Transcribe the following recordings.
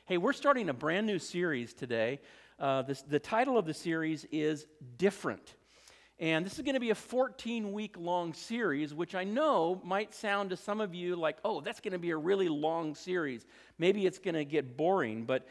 Hey, we're starting a brand new series today. The title of the series is Different. And this is going to be a 14-week long series, which I know might sound to some of you like, oh, that's going to be a really long series. Maybe it's going to get boring, but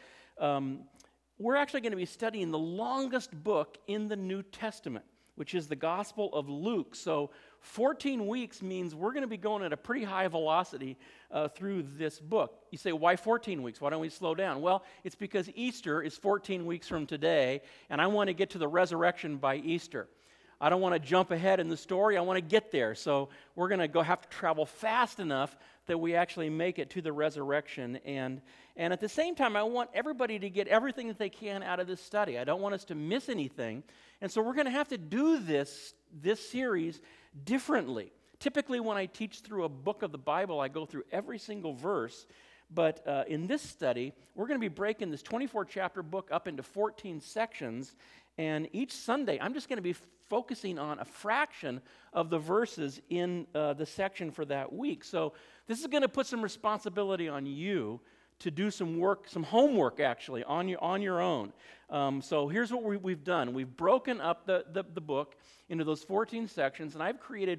we're actually going to be studying the longest book in the New Testament, which is the Gospel of Luke. So 14 weeks means we're going to be going at a pretty high velocity through this book. You say, why 14 weeks? Why don't we slow down? Well, it's because Easter is 14 weeks from today, and I want to get to the resurrection by Easter. I don't want to jump ahead in the story. I want to get there. So we're going to have to travel fast enough that we actually make it to the resurrection. And at the same time, I want everybody to get everything that they can out of this study. I don't want us to miss anything. And so we're going to have to do this series differently. Typically, when I teach through a book of the Bible, I go through every single verse. But in this study, we're going to be breaking this 24-chapter book up into 14 sections. And each Sunday, I'm just going to be focusing on a fraction of the verses in the section for that week. So this is going to put some responsibility on you to do some work, some homework actually, on your own. So here's what we've done. We've broken up the book into those 14 sections, and I've created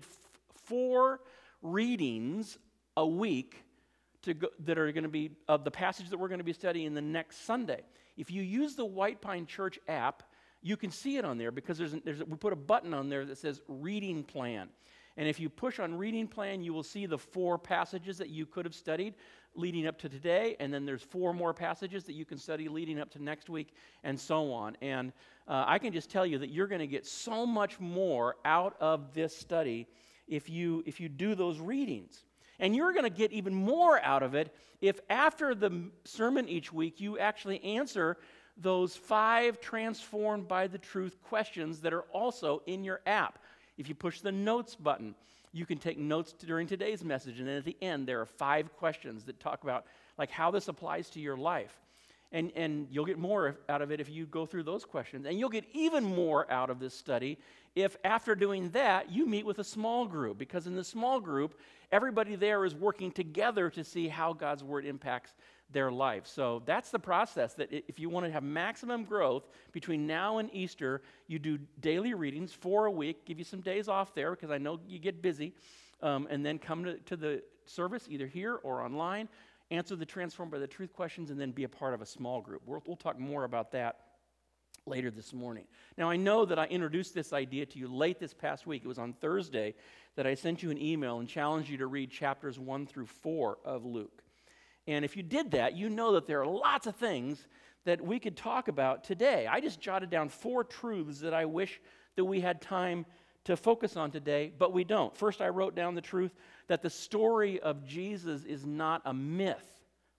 4 readings a week that are going to be of the passage that we're going to be studying the next Sunday. If you use the White Pine Church app, you can see it on there because we put a button on there that says Reading Plan. And if you push on Reading Plan, you will see the 4 passages that you could have studied leading up to today, and then there's 4 more passages that you can study leading up to next week, and so on. And I can just tell you that you're going to get so much more out of this study if you do those readings. And you're going to get even more out of it if after the sermon each week, you actually answer those 5 transformed by the truth questions that are also in your app. If you push the notes button, you can take notes during today's message, and then at the end there are 5 questions that talk about like how this applies to your life. And you'll get more out of it if you go through those questions. And you'll get even more out of this study if after doing that, you meet with a small group. Because in the small group, everybody there is working together to see how God's Word impacts their life. So that's the process, that if you want to have maximum growth between now and Easter, you do daily readings, 4 a week, give you some days off there because I know you get busy, and then come to the service either here or online, answer the Transformed by the Truth questions, and then be a part of a small group. We'll talk more about that later this morning. Now, I know that I introduced this idea to you late this past week. It was on Thursday that I sent you an email and challenged you to read chapters 1 through 4 of Luke. And if you did that, you know that there are lots of things that we could talk about today. I just jotted down 4 truths that I wish that we had time to focus on today, but we don't. First, I wrote down the truth that the story of Jesus is not a myth.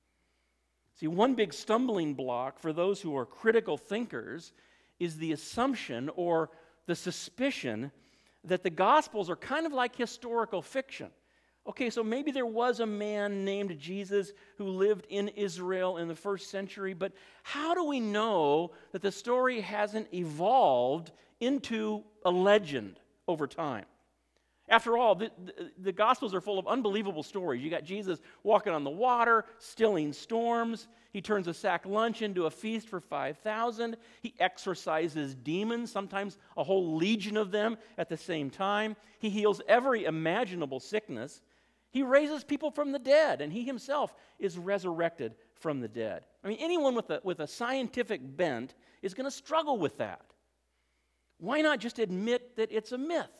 See, one big stumbling block for those who are critical thinkers is the assumption or the suspicion that the Gospels are kind of like historical fiction. Okay, so maybe there was a man named Jesus who lived in Israel in the first century, but how do we know that the story hasn't evolved into a legend over time? After all, the Gospels are full of unbelievable stories. You got Jesus walking on the water, stilling storms. He turns a sack lunch into a feast for 5,000. He exorcises demons, sometimes a whole legion of them at the same time. He heals every imaginable sickness. He raises people from the dead, and he himself is resurrected from the dead. I mean, anyone with a scientific bent is going to struggle with that. Why not just admit that it's a myth?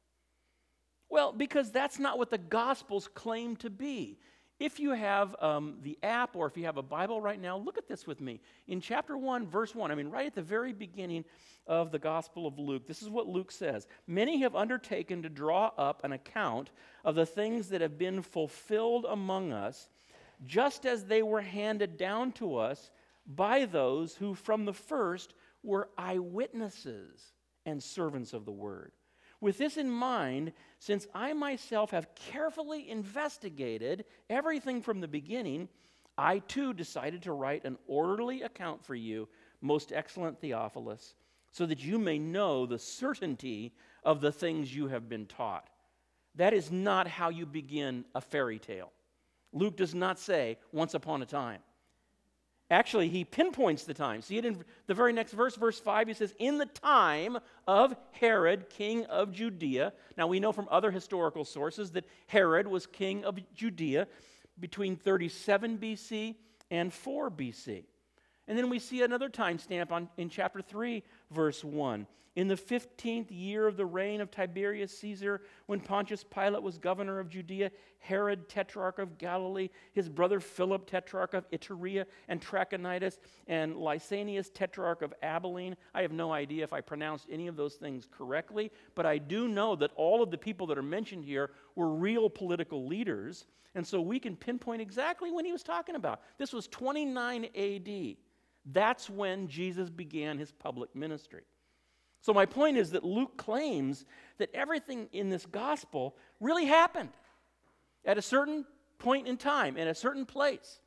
Well, because that's not what the Gospels claim to be. If you have the app or if you have a Bible right now, look at this with me. In chapter 1, verse 1, right at the very beginning of the Gospel of Luke, this is what Luke says. Many have undertaken to draw up an account of the things that have been fulfilled among us, just as they were handed down to us by those who from the first were eyewitnesses and servants of the word. With this in mind, since I myself have carefully investigated everything from the beginning, I too decided to write an orderly account for you, most excellent Theophilus, so that you may know the certainty of the things you have been taught. That is not how you begin a fairy tale. Luke does not say, once upon a time. Actually, he pinpoints the time. See it in the very next verse, verse 5. He says, in the time of Herod, king of Judea. Now, we know from other historical sources that Herod was king of Judea between 37 BC and 4 BC. And then we see another time stamp in chapter 3, verse 1. In the 15th year of the reign of Tiberius Caesar, when Pontius Pilate was governor of Judea, Herod, tetrarch of Galilee, his brother Philip, tetrarch of Iturea and Trachonitis, and Lysanias, tetrarch of Abilene. I have no idea if I pronounced any of those things correctly, but I do know that all of the people that are mentioned here were real political leaders, and so we can pinpoint exactly when he was talking about. This was 29 AD. That's when Jesus began his public ministry. So my point is that Luke claims that everything in this gospel really happened at a certain point in time, in a certain place.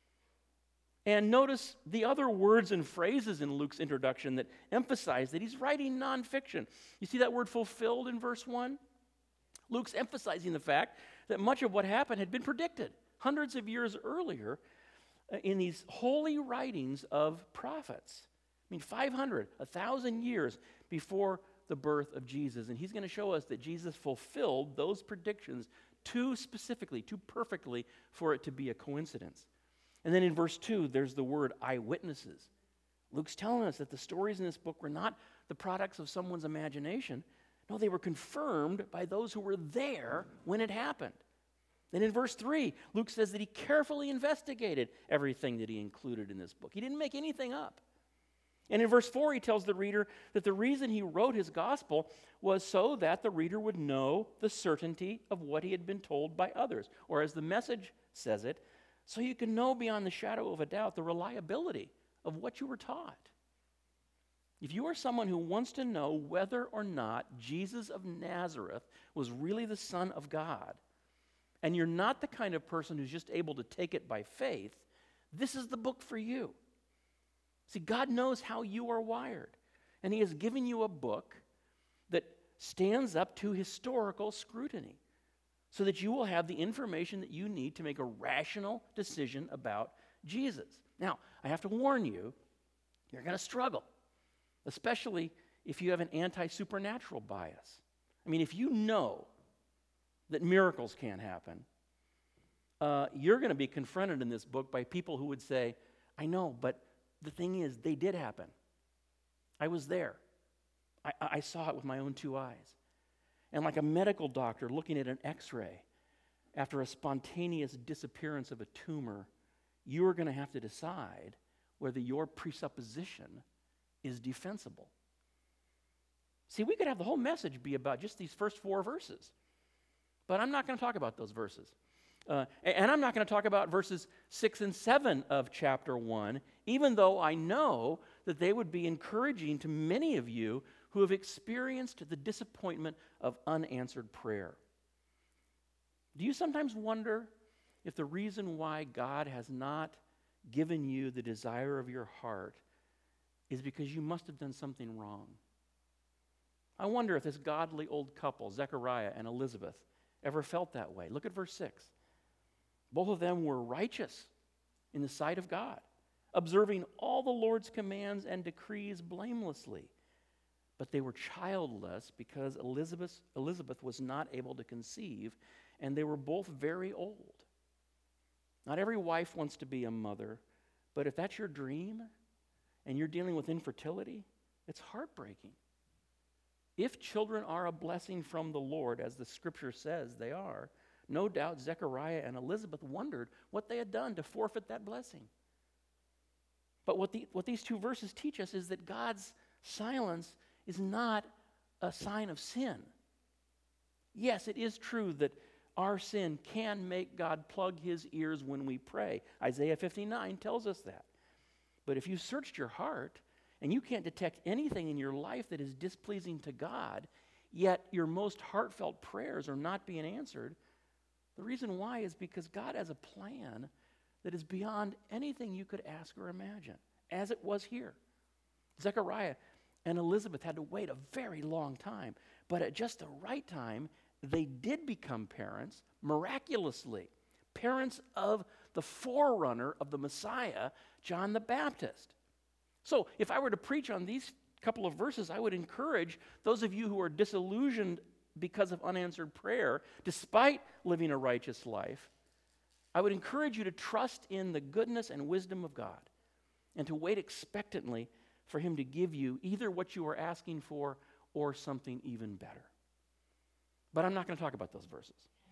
And notice the other words and phrases in Luke's introduction that emphasize that he's writing nonfiction. You see that word fulfilled in verse 1? Luke's emphasizing the fact that much of what happened had been predicted hundreds of years earlier in these holy writings of prophets. I mean, 500, 1,000 years before the birth of Jesus. And he's going to show us that Jesus fulfilled those predictions too specifically, too perfectly for it to be a coincidence. And then in verse 2, there's the word eyewitnesses. Luke's telling us that the stories in this book were not the products of someone's imagination. No, they were confirmed by those who were there when it happened. Then in verse 3, Luke says that he carefully investigated everything that he included in this book. He didn't make anything up. And in verse 4, he tells the reader that the reason he wrote his gospel was so that the reader would know the certainty of what he had been told by others. Or as the Message says it, so you can know beyond the shadow of a doubt the reliability of what you were taught. If you are someone who wants to know whether or not Jesus of Nazareth was really the Son of God, and you're not the kind of person who's just able to take it by faith, this is the book for you. See, God knows how you are wired, and he has given you a book that stands up to historical scrutiny so that you will have the information that you need to make a rational decision about Jesus. Now, I have to warn you, you're going to struggle, especially if you have an anti-supernatural bias. I mean, if you know that miracles can't happen, you're going to be confronted in this book by people who would say, I know, but the thing is, they did happen. I was there. I saw it with my own two eyes. And like a medical doctor looking at an x-ray after a spontaneous disappearance of a tumor, you are going to have to decide whether your presupposition is defensible. See, we could have the whole message be about just these first 4 verses. But I'm not going to talk about those verses. And I'm not going to talk about verses 6 and 7 of chapter 1, even though I know that they would be encouraging to many of you who have experienced the disappointment of unanswered prayer. Do you sometimes wonder if the reason why God has not given you the desire of your heart is because you must have done something wrong? I wonder if this godly old couple, Zechariah and Elizabeth, ever felt that way. Look at verse 6. Both of them were righteous in the sight of God, observing all the Lord's commands and decrees blamelessly. But they were childless because Elizabeth was not able to conceive, and they were both very old. Not every wife wants to be a mother, but if that's your dream and you're dealing with infertility, it's heartbreaking. If children are a blessing from the Lord, as the scripture says they are, no doubt Zechariah and Elizabeth wondered what they had done to forfeit that blessing. But what these 2 verses teach us is that God's silence is not a sign of sin. Yes, it is true that our sin can make God plug his ears when we pray. Isaiah 59 tells us that. But if you searched your heart and you can't detect anything in your life that is displeasing to God, yet your most heartfelt prayers are not being answered, the reason why is because God has a plan that is beyond anything you could ask or imagine, as it was here. Zechariah and Elizabeth had to wait a very long time, but at just the right time, they did become parents, miraculously, parents of the forerunner of the Messiah, John the Baptist. So if I were to preach on these couple of verses, I would encourage those of you who are disillusioned because of unanswered prayer, despite living a righteous life, I would encourage you to trust in the goodness and wisdom of God and to wait expectantly for him to give you either what you are asking for or something even better. But I'm not going to talk about those verses.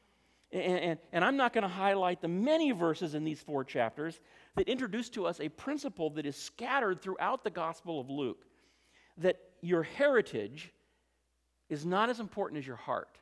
And I'm not going to highlight the many verses in these 4 chapters that introduce to us a principle that is scattered throughout the Gospel of Luke, that your heritage is not as important as your heart.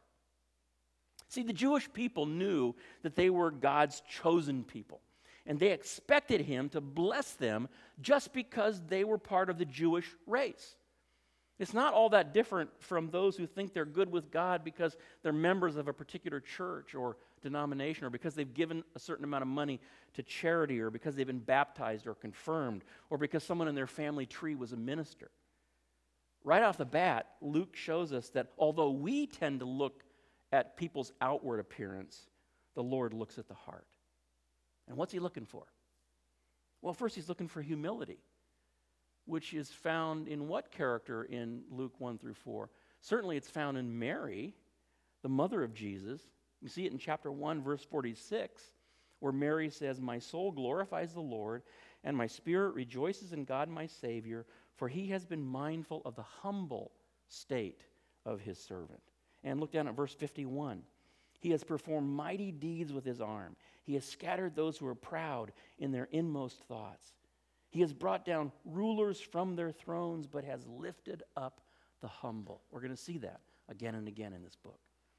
See, the Jewish people knew that they were God's chosen people, and they expected him to bless them just because they were part of the Jewish race. It's not all that different from those who think they're good with God because they're members of a particular church or denomination, or because they've given a certain amount of money to charity, or because they've been baptized or confirmed, or because someone in their family tree was a minister. Right off the bat, Luke shows us that although we tend to look at people's outward appearance, the Lord looks at the heart. And what's he looking for? Well, first he's looking for humility, which is found in what character in Luke 1 through 4? Certainly it's found in Mary, the mother of Jesus. You see it in chapter 1, verse 46, where Mary says, "My soul glorifies the Lord, and my spirit rejoices in God my Savior, for he has been mindful of the humble state of his servant." And look down at verse 51. "He has performed mighty deeds with his arm. He has scattered those who are proud in their inmost thoughts. He has brought down rulers from their thrones, but has lifted up the humble." We're going to see that again and again in this book.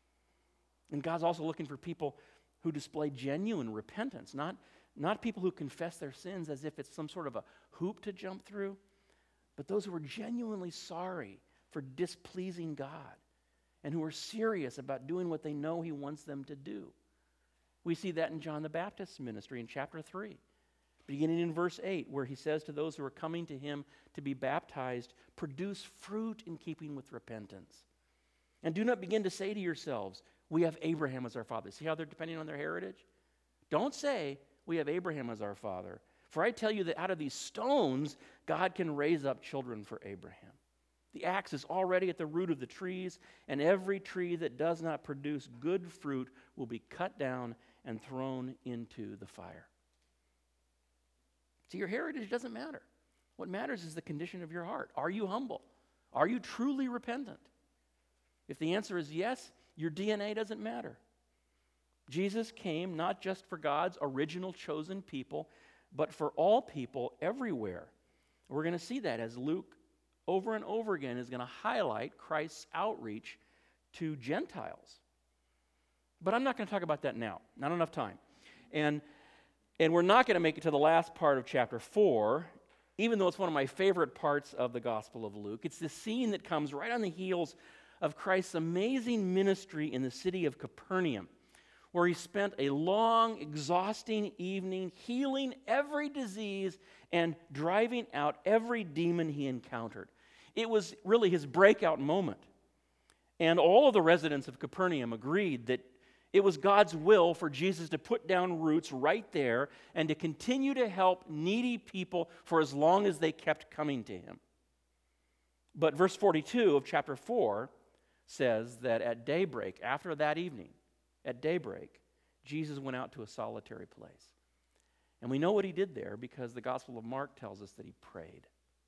And God's also looking for people who display genuine repentance, not people who confess their sins as if it's some sort of a hoop to jump through, but those who are genuinely sorry for displeasing God and who are serious about doing what they know he wants them to do. We see that in John the Baptist's ministry in chapter 3, beginning in verse 8, where he says to those who are coming to him to be baptized, "Produce fruit in keeping with repentance. And do not begin to say to yourselves, 'We have Abraham as our father.'" See how they're depending on their heritage? Don't say, "We have Abraham as our father. For I tell you that out of these stones, God can raise up children for Abraham. The axe is already at the root of the trees, and every tree that does not produce good fruit will be cut down and thrown into the fire." See, your heritage doesn't matter. What matters is the condition of your heart. Are you humble? Are you truly repentant? If the answer is yes, your DNA doesn't matter. Jesus came not just for God's original chosen people, but for all people everywhere. We're going to see that as Luke over and over again is going to highlight Christ's outreach to Gentiles. But I'm not going to talk about that now. Not enough time. And we're not going to make it to the last part of chapter 4, even though it's one of my favorite parts of the Gospel of Luke. It's the scene that comes right on the heels of Christ's amazing ministry in the city of Capernaum, where he spent a long, exhausting evening healing every disease and driving out every demon he encountered. It was really his breakout moment. And all of the residents of Capernaum agreed that it was God's will for Jesus to put down roots right there and to continue to help needy people for as long as they kept coming to him. But verse 42 of chapter 4 says that at daybreak, after that evening, at daybreak, Jesus went out to a solitary place. And we know what he did there because the Gospel of Mark tells us that he prayed.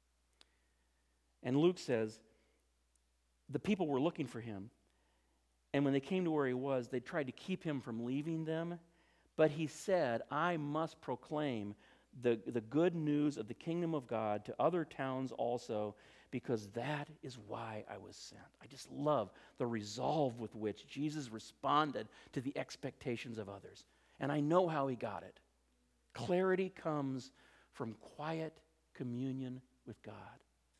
And Luke says the people were looking for him, and when they came to where he was, they tried to keep him from leaving them. But he said, "I must proclaim the good news of the kingdom of God to other towns also, because that is why I was sent." I just love the resolve with which Jesus responded to the expectations of others. And I know how he got it. Clarity comes from quiet communion with God.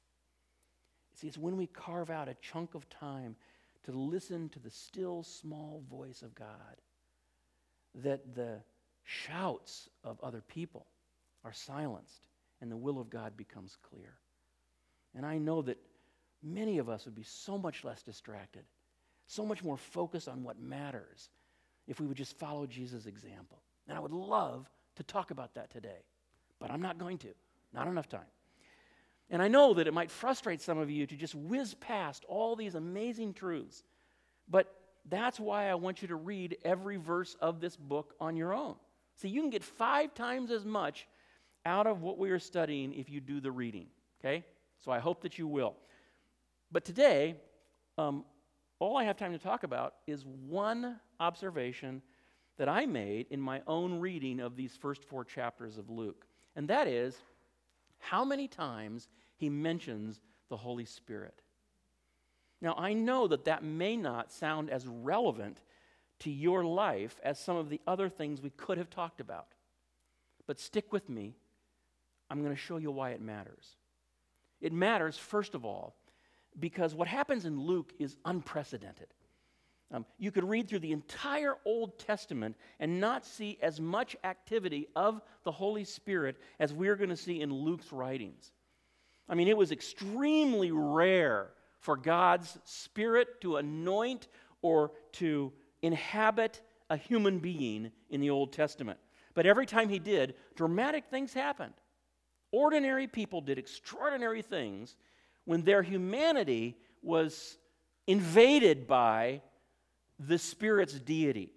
See, it's when we carve out a chunk of time to listen to the still small voice of God that the shouts of other people are silenced and the will of God becomes clear. And I know that many of us would be so much less distracted, so much more focused on what matters if we would just follow Jesus' example. And I would love to talk about that today, but I'm not going to. Not enough time. And I know that it might frustrate some of you to just whiz past all these amazing truths, but that's why I want you to read every verse of this book on your own. See, you can get 5 times as much out of what we are studying if you do the reading, okay? So I hope that you will. But today, all I have time to talk about is one observation that I made in my own reading of these first 4 chapters of Luke. And that is how many times he mentions the Holy Spirit. Now, I know that that may not sound as relevant to your life as some of the other things we could have talked about. But stick with me. I'm going to show you why it matters. It matters, first of all, because what happens in Luke is unprecedented. You could read through the entire Old Testament and not see as much activity of the Holy Spirit as we're going to see in Luke's writings. I mean, it was extremely rare for God's Spirit to anoint or to inhabit a human being in the Old Testament. But every time he did, dramatic things happened. Ordinary people did extraordinary things when their humanity was invaded by the Spirit's deity.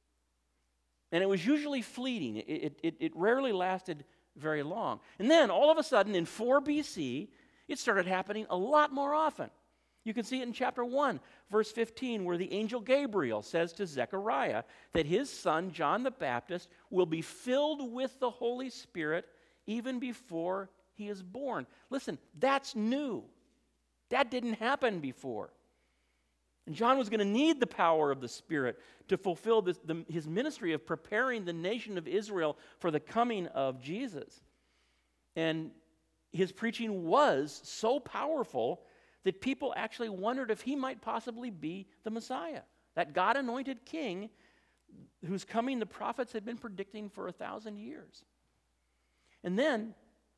And it was usually fleeting. It rarely lasted very long. And then, all of a sudden, in 4 BC, it started happening a lot more often. You can see it in chapter 1, verse 15, where the angel Gabriel says to Zechariah that his son, John the Baptist, will be filled with the Holy Spirit even before he is born. Listen, that's new. That didn't happen before. And John was going to need the power of the Spirit to fulfill his ministry of preparing the nation of Israel for the coming of Jesus. And his preaching was so powerful that people actually wondered if he might possibly be the Messiah, that God-anointed king whose coming the prophets had been predicting for 1,000 years. And then,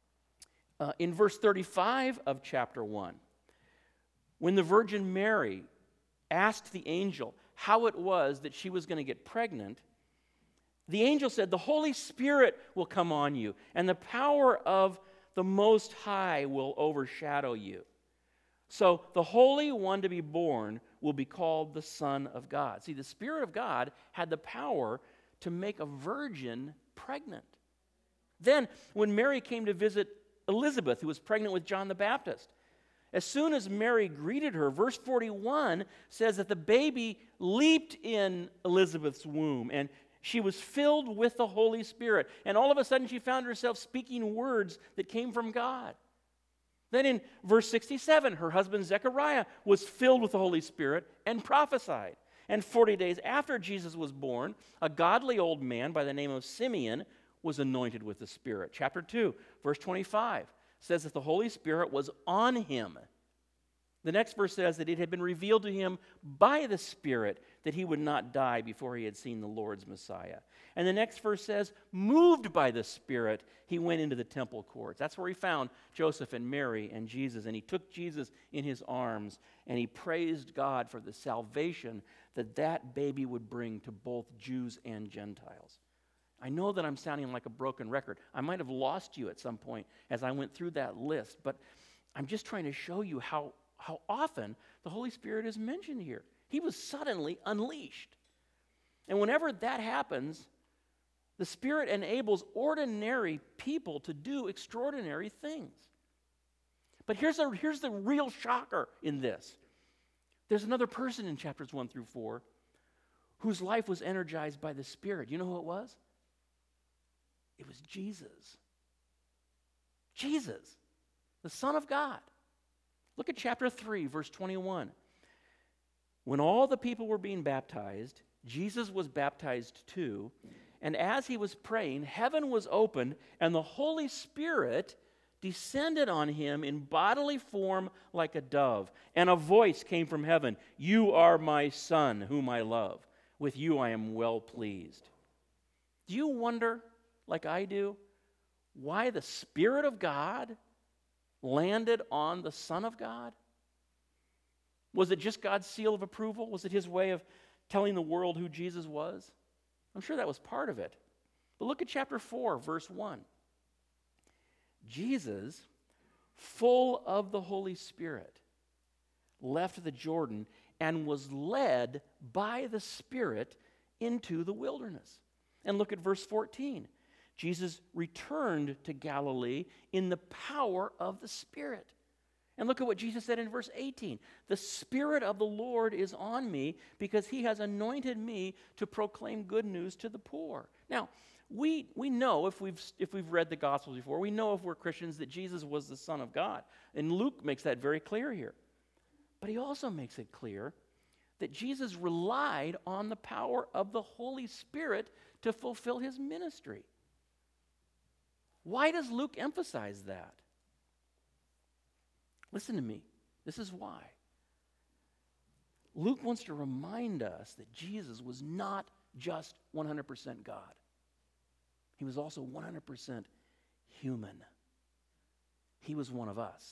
in verse 35 of chapter 1, when the Virgin Mary asked the angel how it was that she was going to get pregnant, the angel said, "The Holy Spirit will come on you, and the power of the Most High will overshadow you. So the Holy One to be born will be called the Son of God." See, the Spirit of God had the power to make a virgin pregnant. Then, when Mary came to visit Elizabeth, who was pregnant with John the Baptist, as soon as Mary greeted her, verse 41 says that the baby leaped in Elizabeth's womb, and she was filled with the Holy Spirit. And all of a sudden, she found herself speaking words that came from God. Then in verse 67, her husband Zechariah was filled with the Holy Spirit and prophesied. And 40 days after Jesus was born, a godly old man by the name of Simeon was anointed with the Spirit. Chapter 2, verse 25 says that the Holy Spirit was on him. The next verse says that it had been revealed to him by the Spirit that he would not die before he had seen the Lord's Messiah. And the next verse says, moved by the Spirit, he went into the temple courts. That's where he found Joseph and Mary and Jesus. And he took Jesus in his arms, and he praised God for the salvation that that baby would bring to both Jews and Gentiles. I know that I'm sounding like a broken record. I might have lost you at some point as I went through that list, but I'm just trying to show you how often the Holy Spirit is mentioned here. He was suddenly unleashed. And whenever that happens, the Spirit enables ordinary people to do extraordinary things. But here's the real shocker in this. There's another person in chapters 1 through 4 whose life was energized by the Spirit. You know who it was? It was Jesus. Jesus, the Son of God. Look at chapter 3, verse 21. When all the people were being baptized, Jesus was baptized too. And as he was praying, heaven was opened, and the Holy Spirit descended on him in bodily form like a dove. And a voice came from heaven, "You are my Son, whom I love. With you I am well pleased." Do you wonder, like I do, why the Spirit of God landed on the Son of God? Was it just God's seal of approval? Was it his way of telling the world who Jesus was? I'm sure that was part of it. But look at chapter 4, verse 1. Jesus, full of the Holy Spirit, left the Jordan and was led by the Spirit into the wilderness. And look at verse 14. Jesus returned to Galilee in the power of the Spirit. And look at what Jesus said in verse 18. The Spirit of the Lord is on me because he has anointed me to proclaim good news to the poor. Now, we know, if we've read the Gospels before, we know if we're Christians that Jesus was the Son of God. And Luke makes that very clear here. But he also makes it clear that Jesus relied on the power of the Holy Spirit to fulfill his ministry. Why does Luke emphasize that? Listen to me. This is why. Luke wants to remind us that Jesus was not just 100% God. He was also 100% human. He was one of us.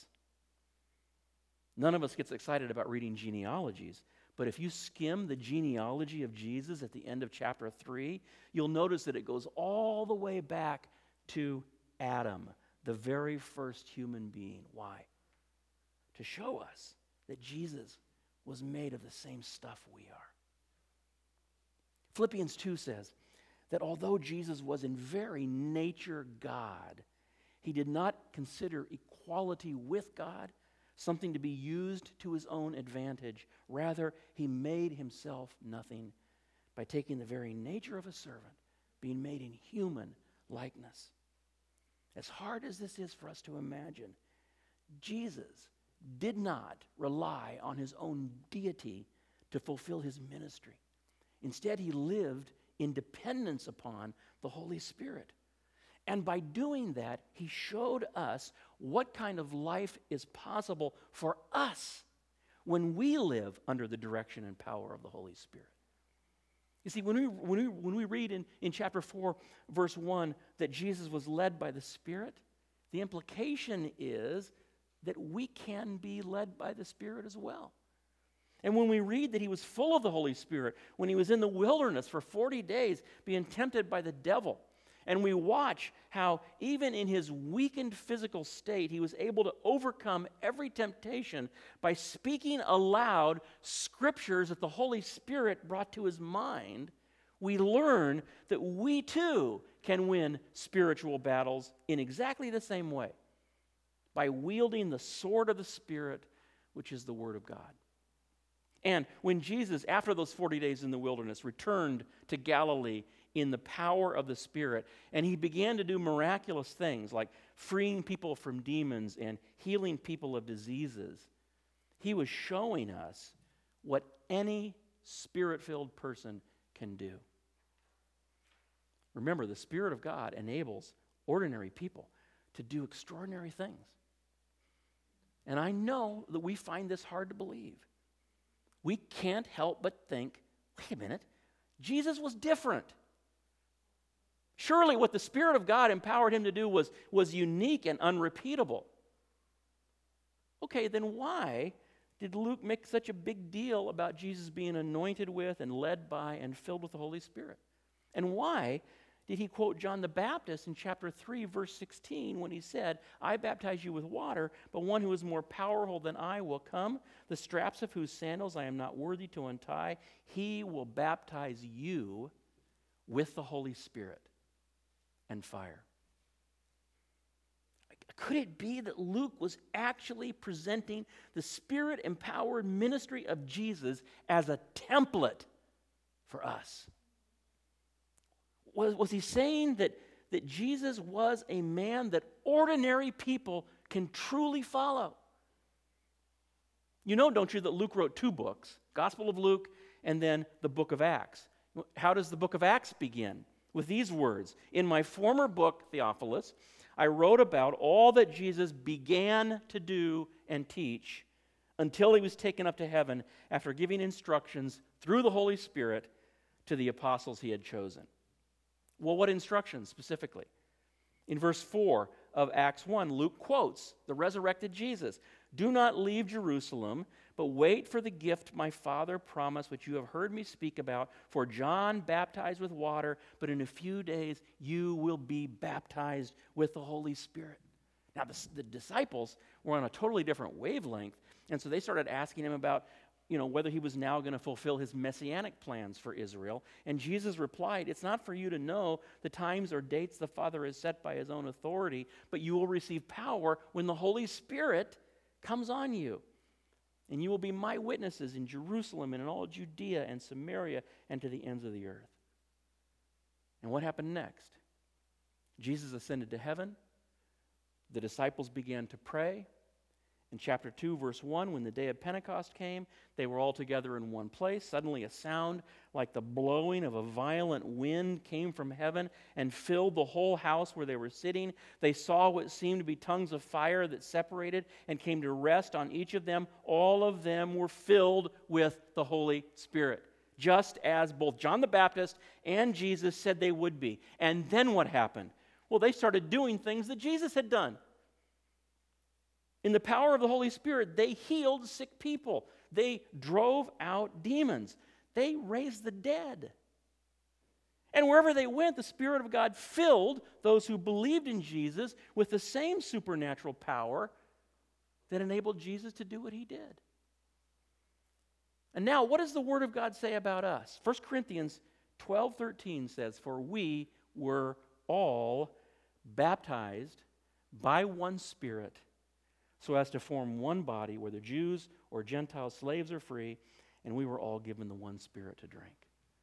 None of us gets excited about reading genealogies, but if you skim the genealogy of Jesus at the end of chapter 3, you'll notice that it goes all the way back to Adam, the very first human being. Why? To show us that Jesus was made of the same stuff we are. Philippians 2 says that although Jesus was in very nature God, he did not consider equality with God something to be used to his own advantage. Rather, he made himself nothing by taking the very nature of a servant, being made in human likeness. As hard as this is for us to imagine, Jesus did not rely on his own deity to fulfill his ministry. Instead, he lived in dependence upon the Holy Spirit. And by doing that, he showed us what kind of life is possible for us when we live under the direction and power of the Holy Spirit. You see, when we read in chapter 4, verse 1, that Jesus was led by the Spirit, the implication is that we can be led by the Spirit as well. And when we read that he was full of the Holy Spirit, when he was in the wilderness for 40 days being tempted by the devil, and we watch how even in his weakened physical state, he was able to overcome every temptation by speaking aloud scriptures that the Holy Spirit brought to his mind, we learn that we too can win spiritual battles in exactly the same way, by wielding the sword of the Spirit, which is the Word of God. And when Jesus, after those 40 days in the wilderness, returned to Galilee in the power of the Spirit, and he began to do miraculous things like freeing people from demons and healing people of diseases, he was showing us what any Spirit-filled person can do. Remember, the Spirit of God enables ordinary people to do extraordinary things. And I know that we find this hard to believe. We can't help but think, wait a minute, Jesus was different. Surely what the Spirit of God empowered him to do was unique and unrepeatable. Okay, then why did Luke make such a big deal about Jesus being anointed with and led by and filled with the Holy Spirit? And why did he quote John the Baptist in chapter 3, verse 16, when he said, I baptize you with water, but one who is more powerful than I will come, the straps of whose sandals I am not worthy to untie. He will baptize you with the Holy Spirit and fire. Could it be that Luke was actually presenting the Spirit-empowered ministry of Jesus as a template for us? Was he saying that Jesus was a man that ordinary people can truly follow? You know, don't you, that Luke wrote 2 books, Gospel of Luke and then the book of Acts. How does the book of Acts begin? With these words, in my former book, Theophilus, I wrote about all that Jesus began to do and teach until he was taken up to heaven after giving instructions through the Holy Spirit to the apostles he had chosen. Well, what instructions specifically? In verse 4 of Acts 1, Luke quotes the resurrected Jesus. Do not leave Jerusalem, but wait for the gift my Father promised, which you have heard me speak about. For John baptized with water, but in a few days you will be baptized with the Holy Spirit. Now, the disciples were on a totally different wavelength, and so they started asking him about, whether he was now going to fulfill his messianic plans for Israel. And Jesus replied, it's not for you to know the times or dates the Father has set by his own authority, but you will receive power when the Holy Spirit comes on you. And you will be my witnesses in Jerusalem and in all Judea and Samaria and to the ends of the earth. And what happened next? Jesus ascended to heaven. The disciples began to pray. In chapter 2, verse 1, when the day of Pentecost came, they were all together in one place. Suddenly a sound like the blowing of a violent wind came from heaven and filled the whole house where they were sitting. They saw what seemed to be tongues of fire that separated and came to rest on each of them. All of them were filled with the Holy Spirit, just as both John the Baptist and Jesus said they would be. And then what happened? Well, they started doing things that Jesus had done. In the power of the Holy Spirit, they healed sick people. They drove out demons. They raised the dead. And wherever they went, the Spirit of God filled those who believed in Jesus with the same supernatural power that enabled Jesus to do what he did. And now, what does the Word of God say about us? 1 Corinthians 12:13 says, for we were all baptized by one Spirit, so as to form one body, whether Jews or Gentiles, slaves or free, and we were all given the one Spirit to drink.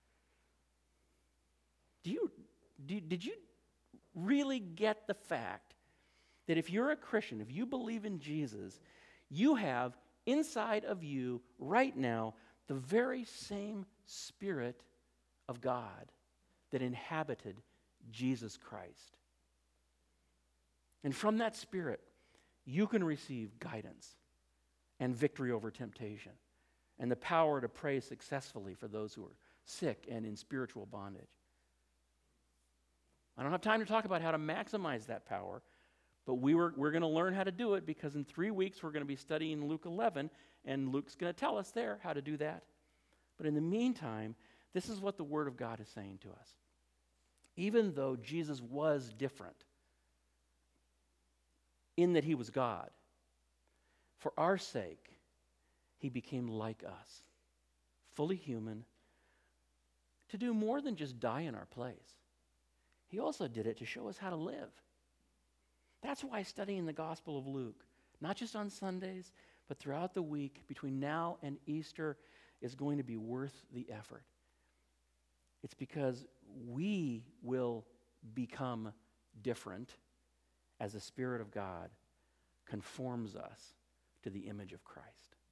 Did you really get the fact that if you're a Christian, if you believe in Jesus, you have inside of you right now the very same Spirit of God that inhabited Jesus Christ? And from that Spirit, you can receive guidance and victory over temptation and the power to pray successfully for those who are sick and in spiritual bondage. I don't have time to talk about how to maximize that power, but we're going to learn how to do it, because in 3 weeks we're going to be studying Luke 11, and Luke's going to tell us there how to do that. But in the meantime, this is what the Word of God is saying to us. Even though Jesus was different, in that he was God, for our sake, he became like us, fully human, to do more than just die in our place. He also did it to show us how to live. That's why studying the Gospel of Luke, not just on Sundays, but throughout the week between now and Easter, is going to be worth the effort. It's because we will become different as the Spirit of God conforms us to the image of Christ.